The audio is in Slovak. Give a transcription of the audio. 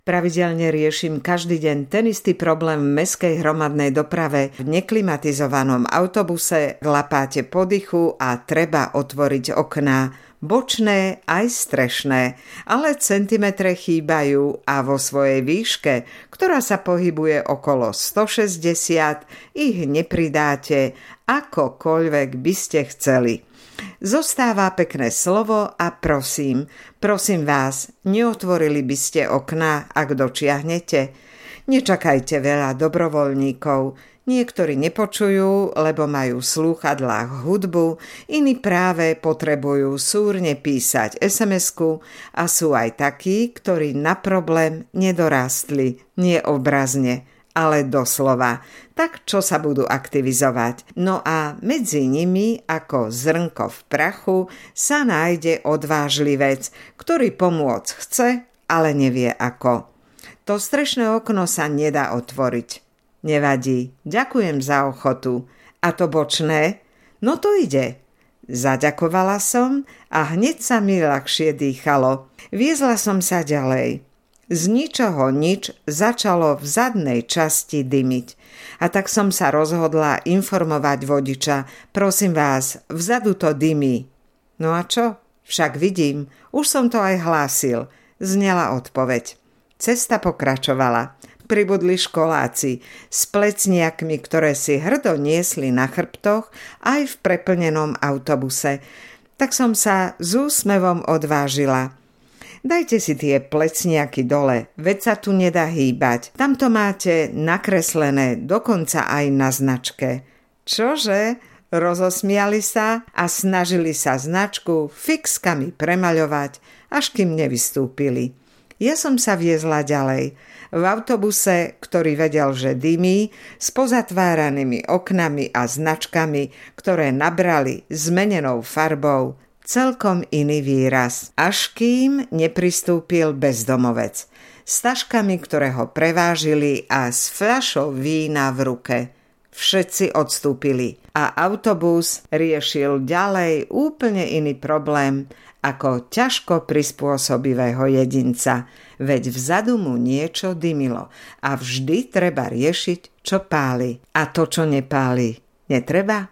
Pravidelne riešim každý deň ten istý problém v mestskej hromadnej doprave. V neklimatizovanom autobuse klapáte po dychu a treba otvoriť okná. Bočné aj strešné, ale centimetre chýbajú a vo svojej výške, ktorá sa pohybuje okolo 160, ich nepridáte, akokoľvek by ste chceli. Zostáva pekné slovo a prosím vás, neotvorili by ste okná, ak dočiahnete. Nečakajte veľa dobrovoľníkov. Niektorí nepočujú, lebo majú v slúchadlách hudbu, iní práve potrebujú súrne písať SMS-ku a sú aj takí, ktorí na problém nedorástli, nie obrazne, ale doslova. Tak čo sa budú aktivizovať? No a medzi nimi, ako zrnko v prachu, sa nájde odvážlivec, ktorý pomôcť chce, ale nevie ako. To strešné okno sa nedá otvoriť. Nevadí, ďakujem za ochotu. A to bočné? No to ide. Zaďakovala som a hneď sa mi ľahšie dýchalo. Viezla som sa ďalej. Z ničoho nič začalo v zadnej časti dymiť. A tak som sa rozhodla informovať vodiča. Prosím vás, vzadu to dymí. No a čo? Však vidím, už som to aj hlásil. Znela odpoveď. Cesta pokračovala. Pribudli školáci s plecniakmi, ktoré si hrdo niesli na chrbtoch aj v preplnenom autobuse. Tak som sa s úsmevom odvážila. Dajte si tie plecniaky dole, veď sa tu nedá hýbať. Tam to máte nakreslené, dokonca aj na značke. Čože? Rozosmiali sa a snažili sa značku fixkami premaľovať, až kým nevystúpili. Ja som sa viezla ďalej. V autobuse, ktorý vedel, že dymí, s pozatváranými oknami a značkami, ktoré nabrali zmenenou farbou, celkom iný výraz. Až kým nepristúpil bezdomovec. S taškami, ktoré ho prevážili a s fľašou vína v ruke. Všetci odstúpili a autobus riešil ďalej úplne iný problém ako ťažko prispôsobivého jedinca, veď vzadu mu niečo dymilo a vždy treba riešiť, čo páli. A to, čo nepáli, netreba?